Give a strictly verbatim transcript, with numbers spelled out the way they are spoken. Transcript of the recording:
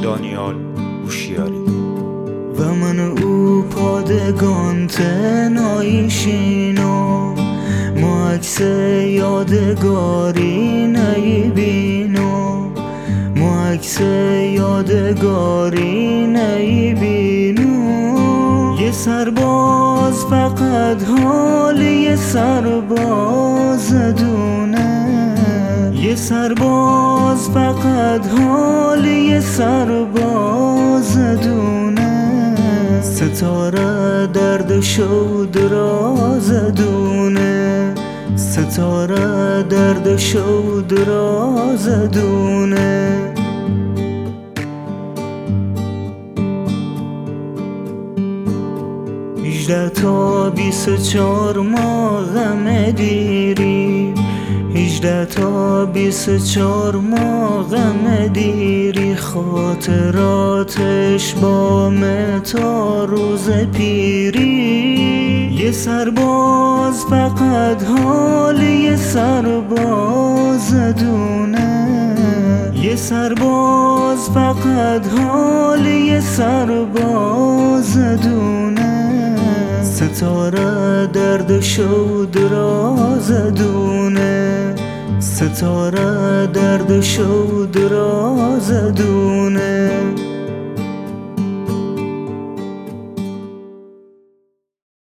دانیال هوشیاری. و من او پادگان تنایشینو ما عکس یادگاری نیبینو ما عکس یادگاری نیبینو یه سرباز فقط حال یه سرباز دونه یه سرباز فقط حال یه سرباز دونه ستاره دردش و دراز دونه ستاره دردش و دراز دونه هجده تا بیست و چهار ماه غم دیری هجده تا بیست و چهار ماه غم دیری خاطراتش بامه تا روز پیری یه سرباز فقط حال یه سرباز دونه یه سرباز فقط حال یه سرباز دونه ستاره دردش و دراز دونه ستاره دردش و دراز دونه